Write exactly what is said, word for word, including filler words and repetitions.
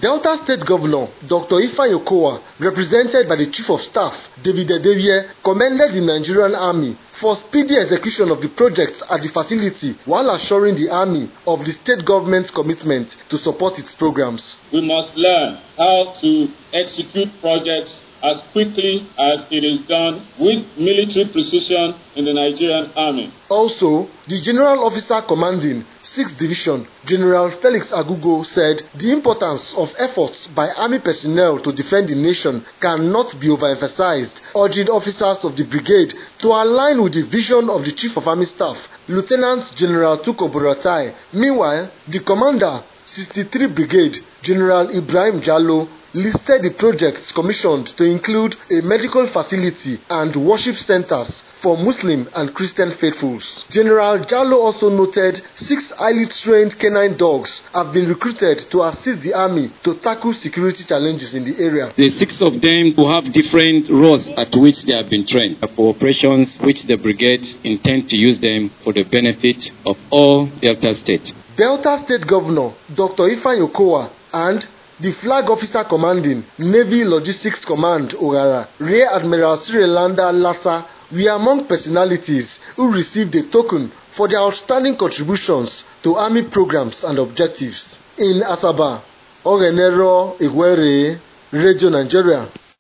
Delta State Governor Doctor Ifeanyi Okowa, represented by the Chief of Staff David Edevie, commended the Nigerian Army for speedy execution of the projects at the facility while assuring the Army of the state government's commitment to support its programs. We must learn how to execute projects as quickly as it is done with military precision in the Nigerian Army. Also, the General Officer Commanding sixth Division, General Felix Agugo, said the importance of efforts by Army personnel to defend the nation cannot be overemphasized, urging officers of the brigade to align with the vision of the Chief of Army Staff, Lieutenant General Tuko Buratai. Meanwhile, the Commander, sixty-three Brigade, General Ibrahim Jallo, listed the projects commissioned to include a medical facility and worship centers for Muslim and Christian faithfuls. General Jallo also noted six highly trained canine dogs have been recruited to assist the army to tackle security challenges in the area. The six of them will have different roles at which they have been trained for operations which the brigade intend to use them for the benefit of all Delta State. Delta State Governor Doctor Ifeanyi Okowa and the Flag Officer Commanding Navy Logistics Command Ogara, Rear Admiral Srirelanda Lassa, were among personalities who received a token for their outstanding contributions to Army programs and objectives. In Asaba, Ogenero Igwere, Radio Nigeria.